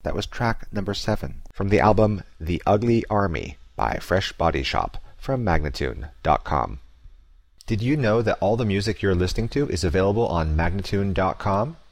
That was track number 7 from the album The Ugly Army by Fresh Body Shop from Magnatune.com. Did you know that all the music you're listening to is available on Magnatune.com?